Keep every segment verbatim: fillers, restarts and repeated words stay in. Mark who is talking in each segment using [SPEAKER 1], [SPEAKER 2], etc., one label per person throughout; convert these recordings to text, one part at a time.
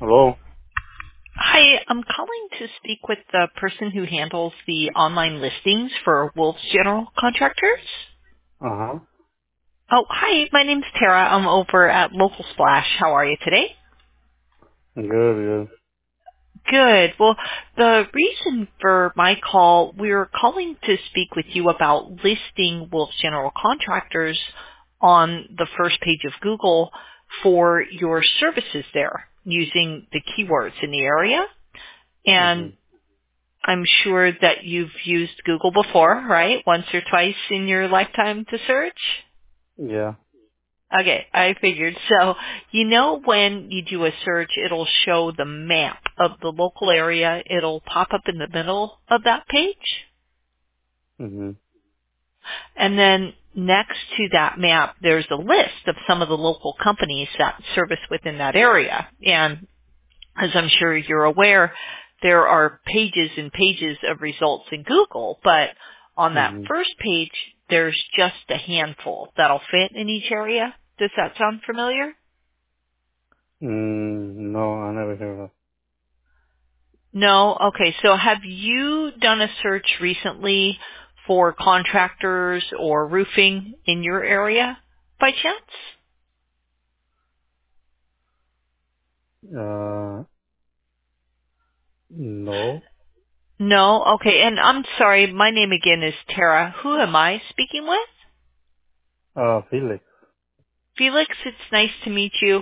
[SPEAKER 1] Hello.
[SPEAKER 2] Hi, I'm calling to speak with the person who handles the online listings for Wolves General Contractors.
[SPEAKER 1] Uh huh.
[SPEAKER 2] Oh, hi, my name's Tara. I'm over at Local Splash. How are you today?
[SPEAKER 1] Good, good.
[SPEAKER 2] Good. Well, the reason for my call, we were calling to speak with you about listing Wolves General Contractors on the first page of Google for your services there using the keywords in the area. And
[SPEAKER 1] Mhm.
[SPEAKER 2] I'm sure that you've used Google before, right? Once or twice in your lifetime to search?
[SPEAKER 1] Yeah.
[SPEAKER 2] Okay, I figured. So, you know when you do a search, it'll show the map of the local area. It'll pop up in the middle of that page.
[SPEAKER 1] Mhm.
[SPEAKER 2] And then next to that map, there's a list of some of the local companies that service within that area. And as I'm sure you're aware, there are pages and pages of results in Google, but on that
[SPEAKER 1] Mhm.
[SPEAKER 2] first page, there's just a handful that'll fit in each area. Does that sound familiar?
[SPEAKER 1] Mm, no, I never heard of.
[SPEAKER 2] No? Okay, so have you done a search recently for contractors or roofing in your area by chance?
[SPEAKER 1] Uh, no.
[SPEAKER 2] No? Okay, and I'm sorry, my name again is Tara. Who am I speaking with?
[SPEAKER 1] Uh, Felix.
[SPEAKER 2] Felix, it's nice to meet you.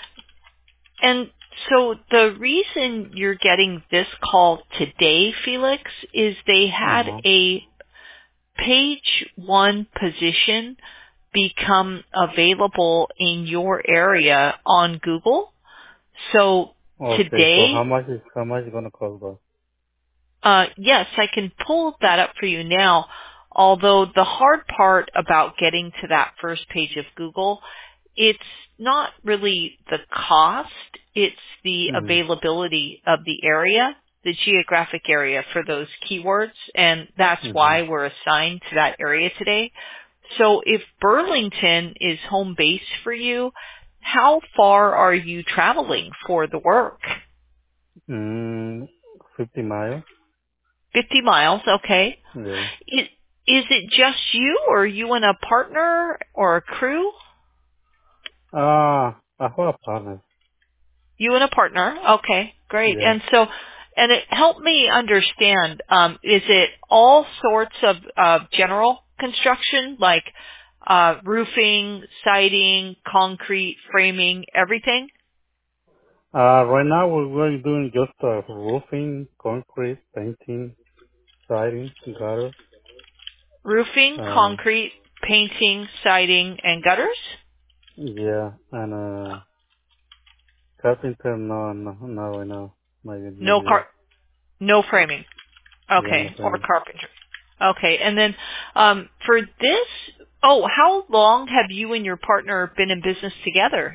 [SPEAKER 2] And so the reason you're getting this call today, Felix, is they
[SPEAKER 1] Uh
[SPEAKER 2] had
[SPEAKER 1] huh.
[SPEAKER 2] a page one position become available in your area on Google. So
[SPEAKER 1] Okay, so
[SPEAKER 2] today,
[SPEAKER 1] how much is how much is gonna cost though?
[SPEAKER 2] Uh, yes, I can pull that up for you now. Although the hard part about getting to that first page of Google, it's not really the cost, it's the
[SPEAKER 1] Mhm.
[SPEAKER 2] availability of the area, the geographic area for those keywords, and that's
[SPEAKER 1] Mhm.
[SPEAKER 2] why we're assigned to that area today. So if Burlington is home base for you, how far are you traveling for the work?
[SPEAKER 1] Mm, fifty miles.
[SPEAKER 2] fifty miles, okay.
[SPEAKER 1] Yeah.
[SPEAKER 2] Is, is it just you, or you and a partner or a crew?
[SPEAKER 1] Ah, I have a partner.
[SPEAKER 2] You and a partner. Okay, great.
[SPEAKER 1] Yeah.
[SPEAKER 2] And so, and it helped me understand. Um, is it all sorts of uh, general construction, like uh, roofing, siding, concrete, framing, everything?
[SPEAKER 1] Uh, right now we're, we're doing just uh, roofing, concrete, painting, siding, gutter.
[SPEAKER 2] Roofing,
[SPEAKER 1] Uh,
[SPEAKER 2] concrete, painting, siding, and gutters.
[SPEAKER 1] yeah, and uh. Carpenter, no, no, no, right now. Maybe,
[SPEAKER 2] No
[SPEAKER 1] maybe
[SPEAKER 2] car,
[SPEAKER 1] that.
[SPEAKER 2] no framing.
[SPEAKER 1] Yeah, no
[SPEAKER 2] Okay, or
[SPEAKER 1] family.
[SPEAKER 2] carpentry. Okay, and then um, for this, oh, how long have you and your partner been in business together?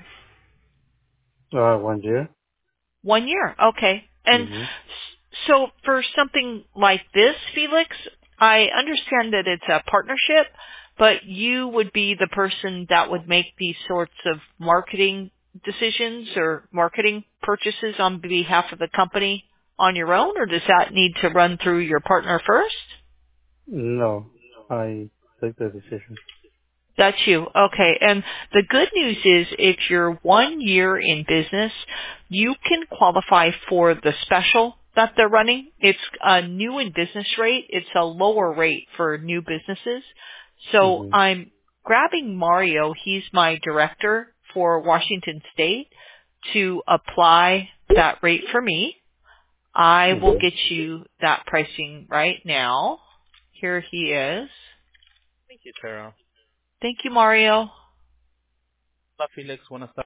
[SPEAKER 1] Uh, one year.
[SPEAKER 2] One year. Okay, and
[SPEAKER 1] Mm-hmm.
[SPEAKER 2] s- so for something like this, Felix, I understand that it's a partnership, but you would be the person that would make these sorts of marketing decisions or marketing purchases on behalf of the company on your own, or does that need to run through your partner first?
[SPEAKER 1] No, I take the decision.
[SPEAKER 2] That's you. Okay. And the good news is if you're one year in business, you can qualify for the special that they're running. It's a new in business rate. It's a lower rate for new businesses. So
[SPEAKER 1] Mm-hmm.
[SPEAKER 2] I'm grabbing Mario. He's my director for Washington State to apply that rate for me. I will
[SPEAKER 1] Okay.
[SPEAKER 2] get you that pricing right now. Here he is.
[SPEAKER 1] Thank you, Tara.
[SPEAKER 2] Thank you, Mario.
[SPEAKER 1] Hola, Felix. Buenas tardes.